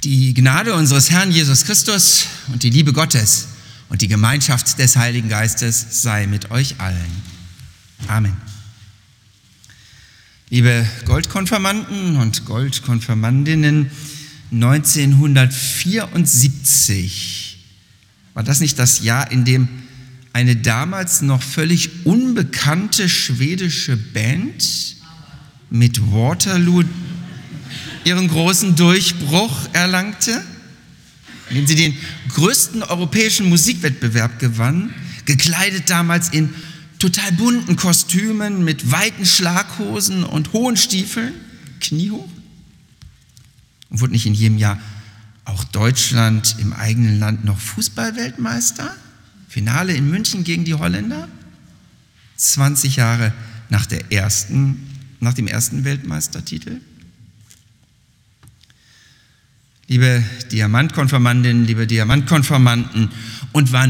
Die Gnade unseres Herrn Jesus Christus und die Liebe Gottes und die Gemeinschaft des Heiligen Geistes sei mit euch allen. Amen. Liebe Goldkonfirmanden und Goldkonfirmandinnen, 1974 war das nicht das Jahr, in dem eine damals noch völlig unbekannte schwedische Band mit Waterloo ihren großen Durchbruch erlangte, indem sie den größten europäischen Musikwettbewerb gewann, gekleidet damals in total bunten Kostümen mit weiten Schlaghosen und hohen Stiefeln, kniehoch? Und wurde nicht in jedem Jahr auch Deutschland im eigenen Land noch Fußballweltmeister? Finale in München gegen die Holländer? 20 Jahre nach dem ersten Weltmeistertitel? Liebe Diamantkonfirmandinnen, liebe Diamantkonfirmanden, und war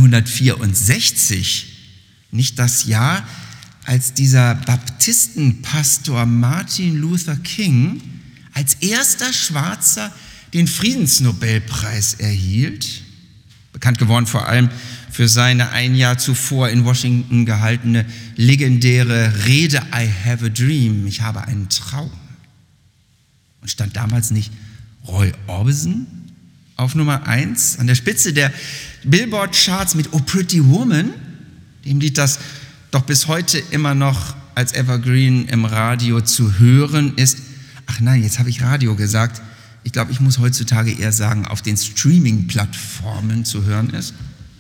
1964 nicht das Jahr, als dieser Baptistenpastor Martin Luther King als erster Schwarzer den Friedensnobelpreis erhielt? Bekannt geworden vor allem für seine ein Jahr zuvor in Washington gehaltene legendäre Rede I have a dream, ich habe einen Traum. Und stand damals nicht Roy Orbison auf Nummer 1 an der Spitze der Billboard-Charts mit Oh Pretty Woman, dem Lied, das doch bis heute immer noch als Evergreen im Radio zu hören ist. Ach nein, jetzt habe ich Radio gesagt. Ich glaube, ich muss heutzutage eher sagen, auf den Streaming-Plattformen zu hören ist.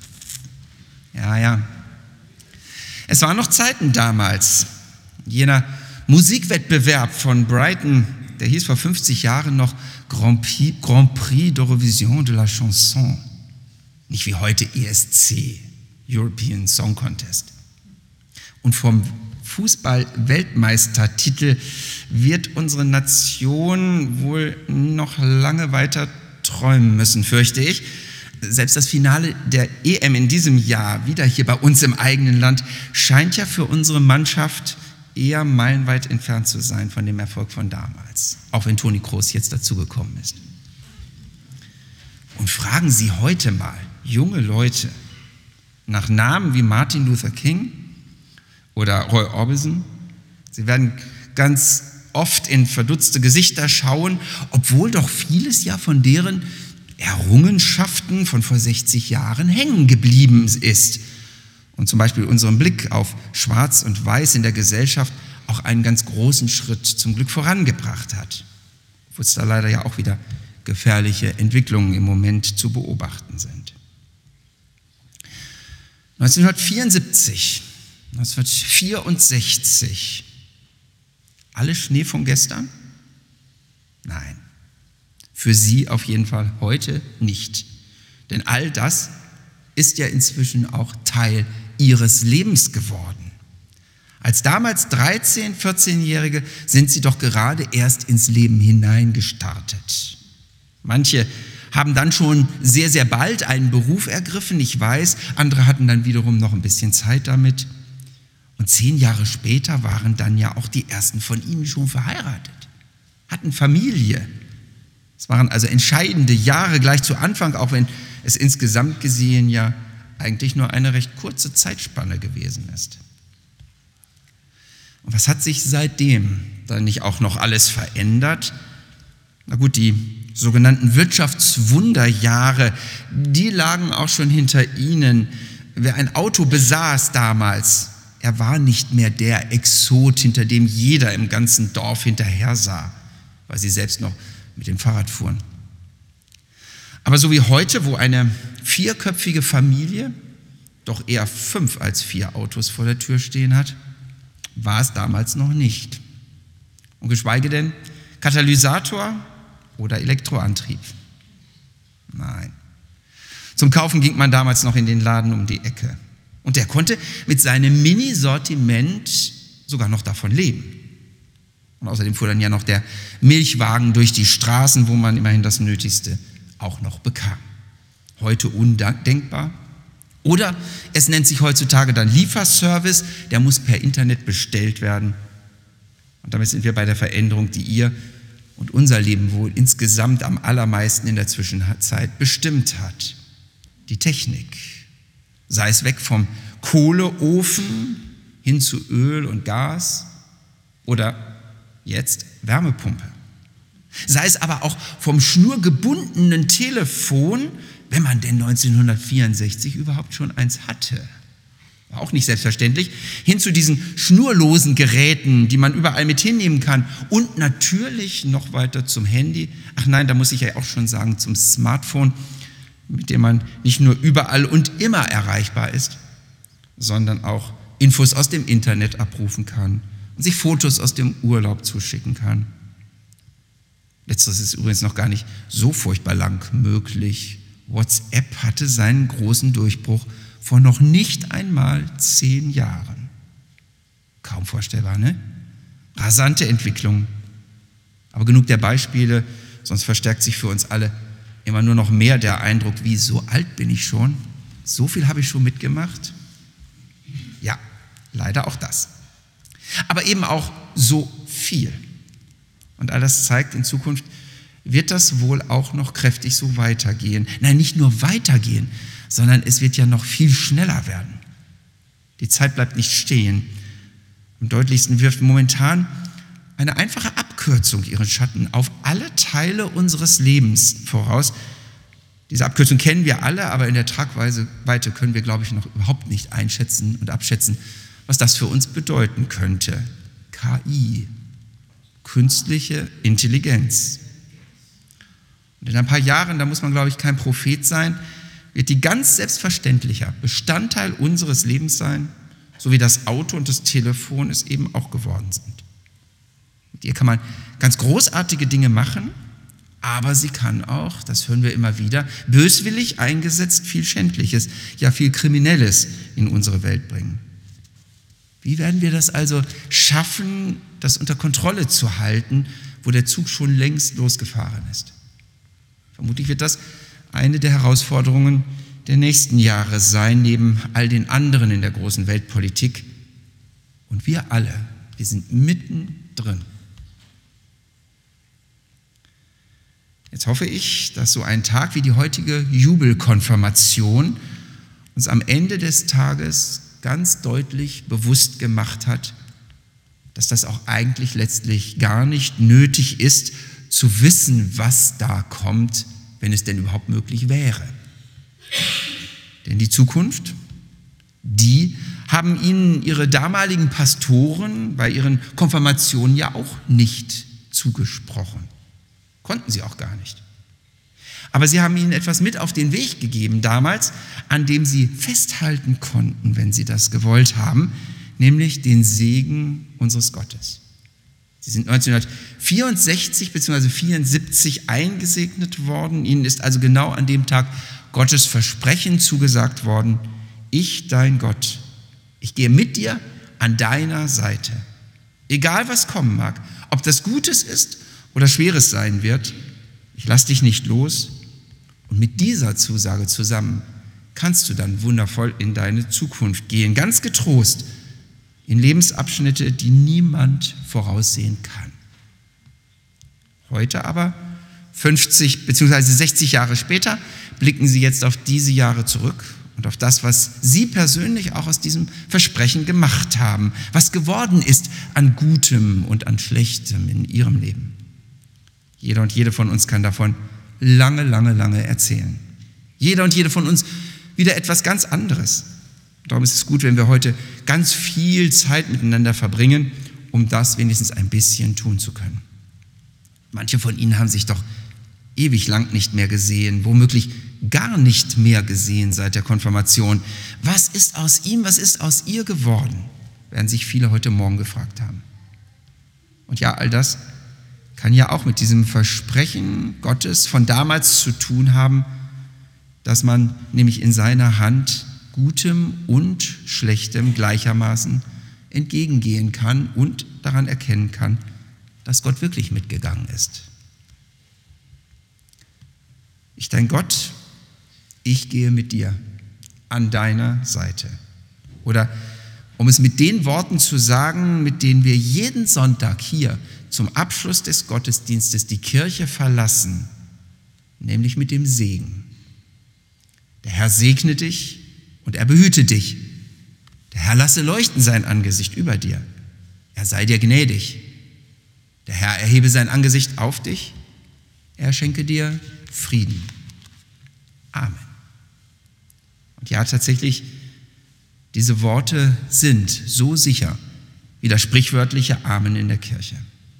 Ja. Es waren noch Zeiten damals. Jener Musikwettbewerb von Brighton, der hieß vor 50 Jahren noch Grand Prix d'Eurovision de la Chanson. Nicht wie heute ESC, European Song Contest. Und vom Fußball-Weltmeistertitel wird unsere Nation wohl noch lange weiter träumen müssen, fürchte ich. Selbst das Finale der EM in diesem Jahr, wieder hier bei uns im eigenen Land, scheint ja für unsere Mannschaft eher meilenweit entfernt zu sein von dem Erfolg von damals, auch wenn Toni Kroos jetzt dazugekommen ist. Und fragen Sie heute mal junge Leute nach Namen wie Martin Luther King oder Roy Orbison. Sie werden ganz oft in verdutzte Gesichter schauen, obwohl doch vieles ja von deren Errungenschaften von vor 60 Jahren hängen geblieben ist. Und zum Beispiel unseren Blick auf Schwarz und Weiß in der Gesellschaft auch einen ganz großen Schritt zum Glück vorangebracht hat. Obwohl es da leider ja auch wieder gefährliche Entwicklungen im Moment zu beobachten sind. 1964. Alles Schnee von gestern? Nein. Für Sie auf jeden Fall heute nicht. Denn all das ist ja inzwischen auch Teil Ihres Lebens geworden. Als damals 13-, 14-Jährige sind Sie doch gerade erst ins Leben hineingestartet. Manche haben dann schon sehr, sehr bald einen Beruf ergriffen, ich weiß, andere hatten dann wiederum noch ein bisschen Zeit damit. Und 10 Jahre später waren dann ja auch die ersten von Ihnen schon verheiratet, hatten Familie. Es waren also entscheidende Jahre gleich zu Anfang, auch wenn es insgesamt gesehen ja eigentlich nur eine recht kurze Zeitspanne gewesen ist. Und was hat sich seitdem dann nicht auch noch alles verändert? Na gut, die sogenannten Wirtschaftswunderjahre, die lagen auch schon hinter Ihnen. Wer ein Auto besaß damals, er war nicht mehr der Exot, hinter dem jeder im ganzen Dorf hinterher sah, weil sie selbst noch mit dem Fahrrad fuhren. Aber so wie heute, wo eine 4-köpfige Familie doch eher 5 als 4 Autos vor der Tür stehen hat, war es damals noch nicht. Und geschweige denn Katalysator oder Elektroantrieb. Nein. Zum Kaufen ging man damals noch in den Laden um die Ecke. Und der konnte mit seinem Mini-Sortiment sogar noch davon leben. Und außerdem fuhr dann ja noch der Milchwagen durch die Straßen, wo man immerhin das Nötigste auch noch bekam. Heute undenkbar. Oder es nennt sich heutzutage dann Lieferservice, der muss per Internet bestellt werden. Und damit sind wir bei der Veränderung, die ihr und unser Leben wohl insgesamt am allermeisten in der Zwischenzeit bestimmt hat. Die Technik, sei es weg vom Kohleofen hin zu Öl und Gas oder jetzt Wärmepumpe. Sei es aber auch vom schnurgebundenen Telefon, wenn man denn 1964 überhaupt schon eins hatte. War auch nicht selbstverständlich, hin zu diesen schnurlosen Geräten, die man überall mit hinnehmen kann und natürlich noch weiter zum Handy. Ach nein, da muss ich ja auch schon sagen, zum Smartphone, mit dem man nicht nur überall und immer erreichbar ist, sondern auch Infos aus dem Internet abrufen kann und sich Fotos aus dem Urlaub zuschicken kann. Letzteres ist übrigens noch gar nicht so furchtbar lang möglich. WhatsApp hatte seinen großen Durchbruch vor noch nicht einmal 10 Jahren. Kaum vorstellbar, ne? Rasante Entwicklung. Aber genug der Beispiele, sonst verstärkt sich für uns alle immer nur noch mehr der Eindruck, wie so alt bin ich schon? So viel habe ich schon mitgemacht? Ja, leider auch das. Aber eben auch so viel. Und all das zeigt, in Zukunft wird das wohl auch noch kräftig so weitergehen. Nein, nicht nur weitergehen, sondern es wird ja noch viel schneller werden. Die Zeit bleibt nicht stehen. Am deutlichsten wirft momentan eine einfache Abkürzung ihren Schatten auf alle Teile unseres Lebens voraus. Diese Abkürzung kennen wir alle, aber in der Tragweite können wir, glaube ich, noch überhaupt nicht einschätzen und abschätzen, was das für uns bedeuten könnte. KI, künstliche Intelligenz. Und in ein paar Jahren, da muss man, glaube ich, kein Prophet sein, wird die ganz selbstverständlicher Bestandteil unseres Lebens sein, so wie das Auto und das Telefon es eben auch geworden sind. Mit ihr kann man ganz großartige Dinge machen, aber sie kann auch, das hören wir immer wieder, böswillig eingesetzt viel Schändliches, ja viel Kriminelles in unsere Welt bringen. Wie werden wir das also schaffen, das unter Kontrolle zu halten, wo der Zug schon längst losgefahren ist? Vermutlich wird das eine der Herausforderungen der nächsten Jahre sein, neben all den anderen in der großen Weltpolitik. Und wir alle, wir sind mittendrin. Jetzt hoffe ich, dass so ein Tag wie die heutige Jubelkonfirmation uns am Ende des Tages ganz deutlich bewusst gemacht hat, dass das auch eigentlich letztlich gar nicht nötig ist, zu wissen, was da kommt, wenn es denn überhaupt möglich wäre. Denn die Zukunft, die haben ihnen ihre damaligen Pastoren bei ihren Konfirmationen ja auch nicht zugesprochen. Konnten sie auch gar nicht. Aber sie haben ihnen etwas mit auf den Weg gegeben damals, an dem sie festhalten konnten, wenn sie das gewollt haben, nämlich den Segen unseres Gottes. Sie sind 1964 bzw. 1974 eingesegnet worden. Ihnen ist also genau an dem Tag Gottes Versprechen zugesagt worden: Ich, dein Gott, ich gehe mit dir an deiner Seite. Egal was kommen mag, ob das Gutes ist oder Schweres sein wird, ich lasse dich nicht los. Und mit dieser Zusage zusammen kannst du dann wundervoll in deine Zukunft gehen, ganz getrost, in Lebensabschnitte, die niemand voraussehen kann. Heute aber, 50 bzw. 60 Jahre später, blicken Sie jetzt auf diese Jahre zurück und auf das, was Sie persönlich auch aus diesem Versprechen gemacht haben, was geworden ist an Gutem und an Schlechtem in Ihrem Leben. Jeder und jede von uns kann davon lange, lange, lange erzählen. Jeder und jede von uns wieder etwas ganz anderes. Darum ist es gut, wenn wir heute ganz viel Zeit miteinander verbringen, um das wenigstens ein bisschen tun zu können. Manche von Ihnen haben sich doch ewig lang nicht mehr gesehen, womöglich gar nicht mehr gesehen seit der Konfirmation. Was ist aus ihm, was ist aus ihr geworden, werden sich viele heute Morgen gefragt haben. Und ja, all das kann ja auch mit diesem Versprechen Gottes von damals zu tun haben, dass man nämlich in seiner Hand Gutem und Schlechtem gleichermaßen entgegengehen kann und daran erkennen kann, dass Gott wirklich mitgegangen ist. Ich, dein Gott, ich gehe mit dir an deiner Seite. Oder um es mit den Worten zu sagen, mit denen wir jeden Sonntag hier zum Abschluss des Gottesdienstes die Kirche verlassen, nämlich mit dem Segen. Der Herr segne dich und er behüte dich. Der Herr lasse leuchten sein Angesicht über dir. Er sei dir gnädig. Der Herr erhebe sein Angesicht auf dich. Er schenke dir Frieden. Amen. Und ja, tatsächlich, diese Worte sind so sicher wie das sprichwörtliche Amen in der Kirche.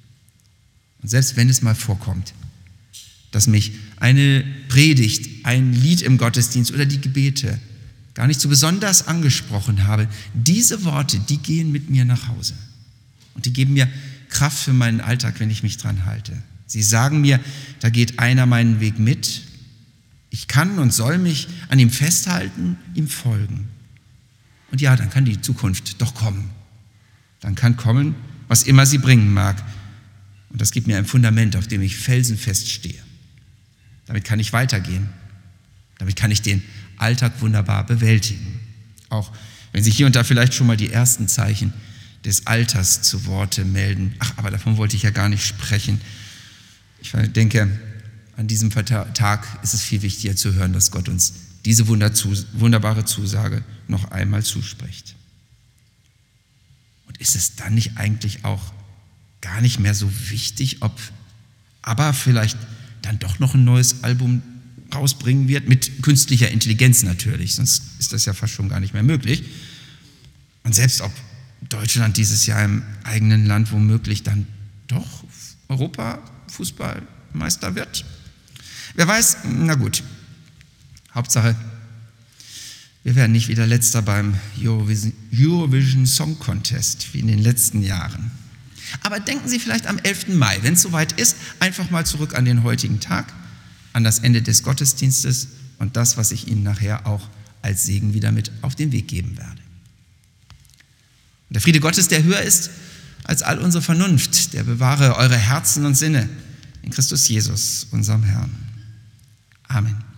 Und selbst wenn es mal vorkommt, dass mich eine Predigt, ein Lied im Gottesdienst oder die Gebete gar nicht so besonders angesprochen habe, diese Worte, die gehen mit mir nach Hause. Und die geben mir Kraft für meinen Alltag, wenn ich mich dran halte. Sie sagen mir, da geht einer meinen Weg mit. Ich kann und soll mich an ihm festhalten, ihm folgen. Und ja, dann kann die Zukunft doch kommen. Dann kann kommen, was immer sie bringen mag. Und das gibt mir ein Fundament, auf dem ich felsenfest stehe. Damit kann ich weitergehen. Damit kann ich den Alltag wunderbar bewältigen. Auch wenn sich hier und da vielleicht schon mal die ersten Zeichen des Alters zu Worte melden. Ach, aber davon wollte ich ja gar nicht sprechen. Ich denke, an diesem Tag ist es viel wichtiger zu hören, dass Gott uns diese wunderbare Zusage noch einmal zuspricht. Und ist es dann nicht eigentlich auch gar nicht mehr so wichtig, ob ABBA vielleicht dann doch noch ein neues Album rausbringen wird, mit künstlicher Intelligenz natürlich, sonst ist das ja fast schon gar nicht mehr möglich. Und selbst ob Deutschland dieses Jahr im eigenen Land womöglich dann doch Europa-Fußballmeister wird. Wer weiß, na gut. Hauptsache, wir werden nicht wieder Letzter beim Eurovision Song Contest wie in den letzten Jahren. Aber denken Sie vielleicht am 11. Mai, wenn es soweit ist, einfach mal zurück an den heutigen Tag, an das Ende des Gottesdienstes und das, was ich Ihnen nachher auch als Segen wieder mit auf den Weg geben werde. Und der Friede Gottes, der höher ist als all unsere Vernunft, der bewahre eure Herzen und Sinne in Christus Jesus, unserem Herrn. Amen.